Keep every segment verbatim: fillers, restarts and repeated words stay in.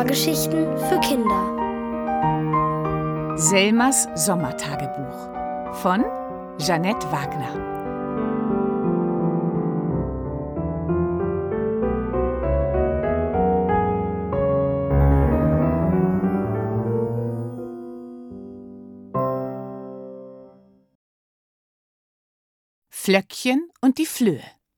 Hörgeschichten für Kinder. Selmas Sommertagebuch von Jeanette Wagner. Flöckchen und die Flöhe.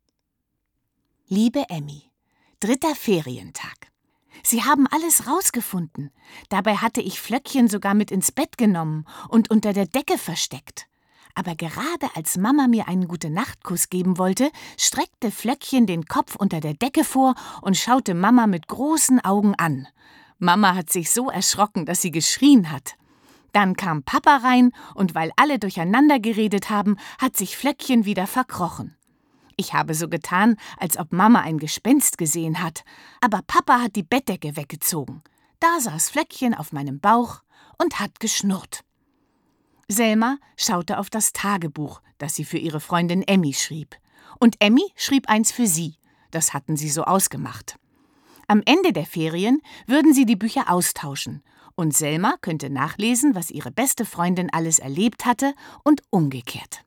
Liebe Emmy, dritter Ferientag. Sie haben alles rausgefunden. Dabei hatte ich Flöckchen sogar mit ins Bett genommen und unter der Decke versteckt. Aber gerade als Mama mir einen Gute-Nacht-Kuss geben wollte, streckte Flöckchen den Kopf unter der Decke vor und schaute Mama mit großen Augen an. Mama hat sich so erschrocken, dass sie geschrien hat. Dann kam Papa rein und weil alle durcheinander geredet haben, hat sich Flöckchen wieder verkrochen. Ich habe so getan, als ob Mama ein Gespenst gesehen hat, aber Papa hat die Bettdecke weggezogen. Da saß Flöckchen auf meinem Bauch und hat geschnurrt. Selma schaute auf das Tagebuch, das sie für ihre Freundin Emmy schrieb. Und Emmy schrieb eins für sie. Das hatten sie so ausgemacht. Am Ende der Ferien würden sie die Bücher austauschen. Und Selma könnte nachlesen, was ihre beste Freundin alles erlebt hatte und umgekehrt.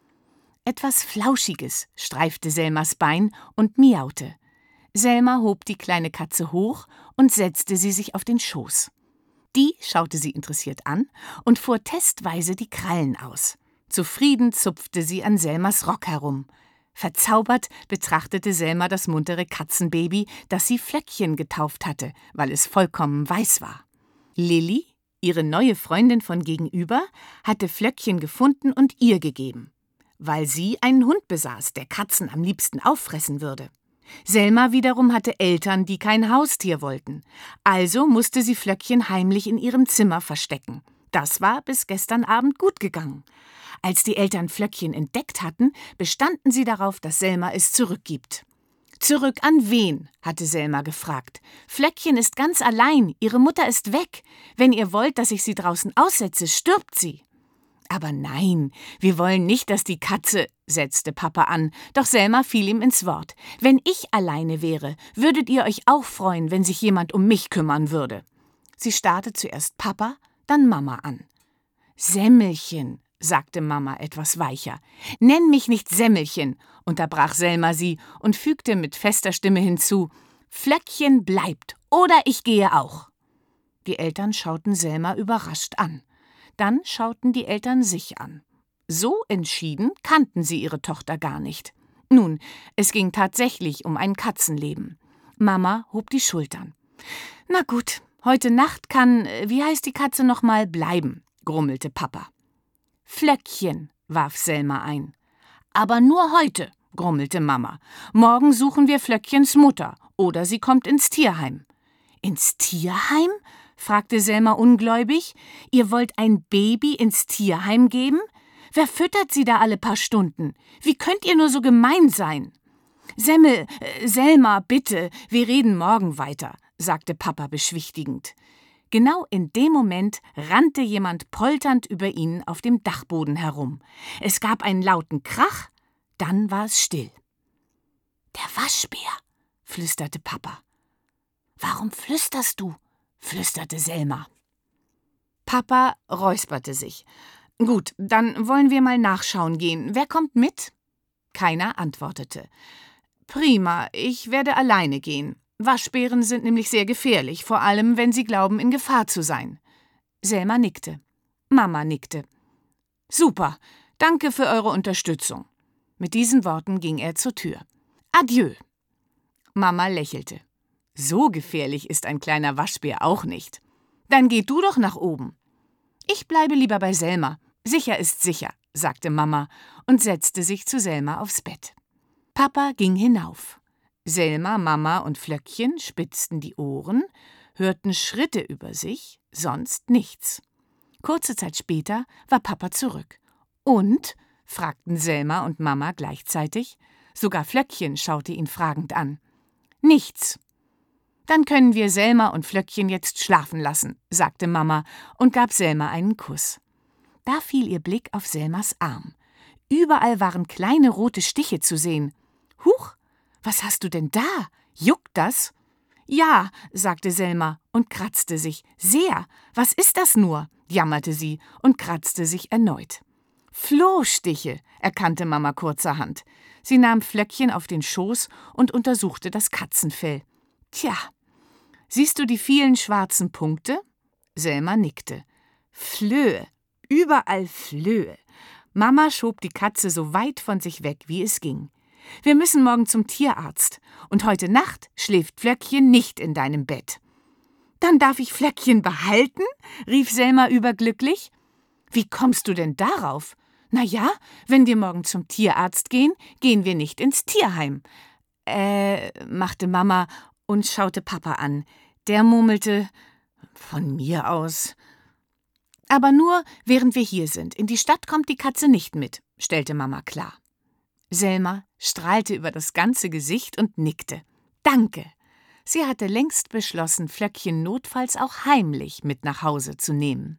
Etwas Flauschiges streifte Selmas Bein und miaute. Selma hob die kleine Katze hoch und setzte sie sich auf den Schoß. Die schaute sie interessiert an und fuhr testweise die Krallen aus. Zufrieden zupfte sie an Selmas Rock herum. Verzaubert betrachtete Selma das muntere Katzenbaby, das sie Flöckchen getauft hatte, weil es vollkommen weiß war. Lilli, ihre neue Freundin von gegenüber, hatte Flöckchen gefunden und ihr gegeben, weil sie einen Hund besaß, der Katzen am liebsten auffressen würde. Selma wiederum hatte Eltern, die kein Haustier wollten. Also musste sie Flöckchen heimlich in ihrem Zimmer verstecken. Das war bis gestern Abend gut gegangen. Als die Eltern Flöckchen entdeckt hatten, bestanden sie darauf, dass Selma es zurückgibt. »Zurück an wen?« hatte Selma gefragt. »Flöckchen ist ganz allein, ihre Mutter ist weg. Wenn ihr wollt, dass ich sie draußen aussetze, stirbt sie.« »Aber nein, wir wollen nicht, dass die Katze«, setzte Papa an, doch Selma fiel ihm ins Wort. »Wenn ich alleine wäre, würdet ihr euch auch freuen, wenn sich jemand um mich kümmern würde.« Sie starrte zuerst Papa, dann Mama an. »Semmelchen«, sagte Mama etwas weicher. »Nenn mich nicht Semmelchen«, unterbrach Selma sie und fügte mit fester Stimme hinzu, »Flöckchen bleibt, oder ich gehe auch.« Die Eltern schauten Selma überrascht an. Dann schauten die Eltern sich an. So entschieden kannten sie ihre Tochter gar nicht. Nun, es ging tatsächlich um ein Katzenleben. Mama hob die Schultern. »Na gut, heute Nacht kann, wie heißt die Katze nochmal, bleiben«, grummelte Papa. »Flöckchen«, warf Selma ein. »Aber nur heute«, grummelte Mama. »Morgen suchen wir Flöckchens Mutter oder sie kommt ins Tierheim.« »Ins Tierheim?« fragte Selma ungläubig. »Ihr wollt ein Baby ins Tierheim geben? Wer füttert sie da alle paar Stunden? Wie könnt ihr nur so gemein sein?« »Semmel, äh, Selma, bitte, wir reden morgen weiter«, sagte Papa beschwichtigend. Genau in dem Moment rannte jemand polternd über ihnen auf dem Dachboden herum. Es gab einen lauten Krach, dann war es still. »Der Waschbär«, flüsterte Papa. »Warum flüsterst du?«, flüsterte Selma. Papa räusperte sich. »Gut, dann wollen wir mal nachschauen gehen. Wer kommt mit?« Keiner antwortete. »Prima, ich werde alleine gehen. Waschbären sind nämlich sehr gefährlich, vor allem, wenn sie glauben, in Gefahr zu sein.« Selma nickte. Mama nickte. »Super, danke für eure Unterstützung.« Mit diesen Worten ging er zur Tür. »Adieu.« Mama lächelte. »So gefährlich ist ein kleiner Waschbär auch nicht. Dann geh du doch nach oben.« »Ich bleibe lieber bei Selma. Sicher ist sicher«, sagte Mama und setzte sich zu Selma aufs Bett. Papa ging hinauf. Selma, Mama und Flöckchen spitzten die Ohren, hörten Schritte über sich, sonst nichts. Kurze Zeit später war Papa zurück. »Und?«, fragten Selma und Mama gleichzeitig. Sogar Flöckchen schaute ihn fragend an. »Nichts.« »Dann können wir Selma und Flöckchen jetzt schlafen lassen«, sagte Mama und gab Selma einen Kuss. Da fiel ihr Blick auf Selmas Arm. Überall waren kleine rote Stiche zu sehen. »Huch, was hast du denn da? Juckt das?« »Ja«, sagte Selma und kratzte sich. »Sehr. Was ist das nur?«, jammerte sie und kratzte sich erneut. »Flohstiche«, erkannte Mama kurzerhand. Sie nahm Flöckchen auf den Schoß und untersuchte das Katzenfell. »Tja, siehst du die vielen schwarzen Punkte?« Selma nickte. »Flöhe, überall Flöhe.« Mama schob die Katze so weit von sich weg, wie es ging. »Wir müssen morgen zum Tierarzt. Und heute Nacht schläft Flöckchen nicht in deinem Bett.« »Dann darf ich Flöckchen behalten?«, rief Selma überglücklich. »Wie kommst du denn darauf?« »Na ja, wenn wir morgen zum Tierarzt gehen, gehen wir nicht ins Tierheim.« »Äh«, machte Mama und schaute Papa an. Der murmelte, »Von mir aus.« »Aber nur, während wir hier sind. In die Stadt kommt die Katze nicht mit«, stellte Mama klar. Selma strahlte über das ganze Gesicht und nickte. »Danke.« Sie hatte längst beschlossen, Flöckchen notfalls auch heimlich mit nach Hause zu nehmen.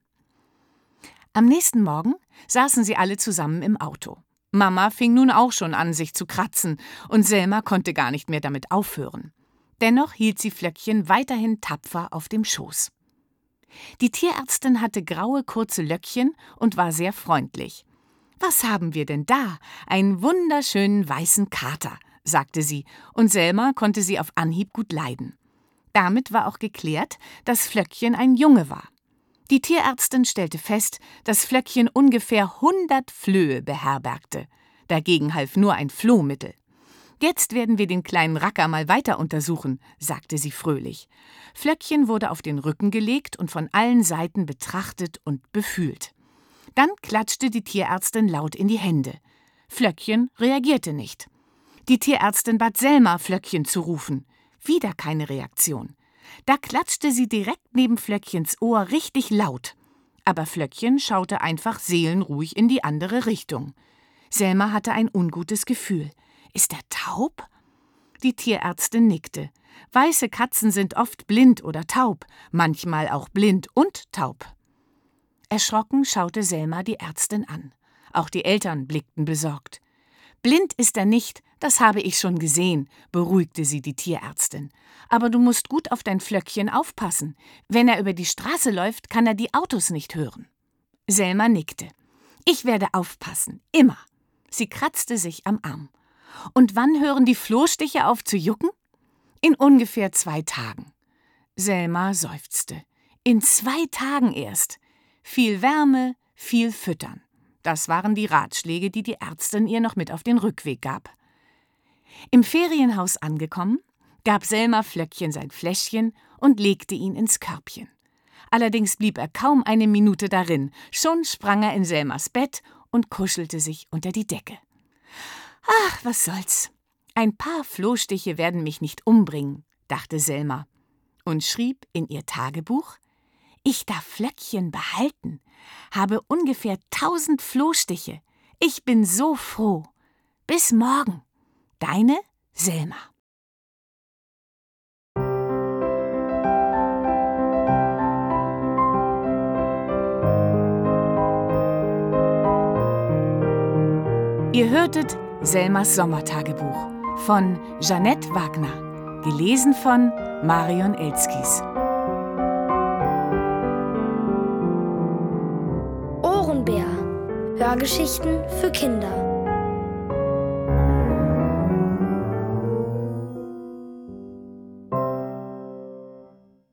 Am nächsten Morgen saßen sie alle zusammen im Auto. Mama fing nun auch schon an, sich zu kratzen, und Selma konnte gar nicht mehr damit aufhören. Dennoch hielt sie Flöckchen weiterhin tapfer auf dem Schoß. Die Tierärztin hatte graue, kurze Löckchen und war sehr freundlich. »Was haben wir denn da? Einen wunderschönen weißen Kater«, sagte sie, und Selma konnte sie auf Anhieb gut leiden. Damit war auch geklärt, dass Flöckchen ein Junge war. Die Tierärztin stellte fest, dass Flöckchen ungefähr hundert Flöhe beherbergte. Dagegen half nur ein Flohmittel. »Jetzt werden wir den kleinen Racker mal weiter untersuchen«, sagte sie fröhlich. Flöckchen wurde auf den Rücken gelegt und von allen Seiten betrachtet und befühlt. Dann klatschte die Tierärztin laut in die Hände. Flöckchen reagierte nicht. Die Tierärztin bat Selma, Flöckchen zu rufen. Wieder keine Reaktion. Da klatschte sie direkt neben Flöckchens Ohr richtig laut. Aber Flöckchen schaute einfach seelenruhig in die andere Richtung. Selma hatte ein ungutes Gefühl. »Ist er taub?« Die Tierärztin nickte. Weiße Katzen sind oft blind oder taub, manchmal auch blind und taub. Erschrocken schaute Selma die Ärztin an. Auch die Eltern blickten besorgt. »Blind ist er nicht, das habe ich schon gesehen«, beruhigte sie die Tierärztin. »Aber du musst gut auf dein Flöckchen aufpassen. Wenn er über die Straße läuft, kann er die Autos nicht hören.« Selma nickte. »Ich werde aufpassen, immer.« Sie kratzte sich am Arm. »Und wann hören die Flohstiche auf zu jucken?« »In ungefähr zwei Tagen.« Selma seufzte. »In zwei Tagen erst. Viel Wärme, viel füttern.« Das waren die Ratschläge, die die Ärztin ihr noch mit auf den Rückweg gab. Im Ferienhaus angekommen, gab Selma Flöckchen sein Fläschchen und legte ihn ins Körbchen. Allerdings blieb er kaum eine Minute darin, schon sprang er in Selmas Bett und kuschelte sich unter die Decke. »Ach, was soll's. Ein paar Flohstiche werden mich nicht umbringen«, dachte Selma und schrieb in ihr Tagebuch: »Ich darf Flöckchen behalten, habe ungefähr tausend Flohstiche. Ich bin so froh. Bis morgen. Deine Selma.« Ihr hörtet Selmas Sommertagebuch von Jeanette Wagner, gelesen von Marion Elskis. Ohrenbär. Hörgeschichten für Kinder.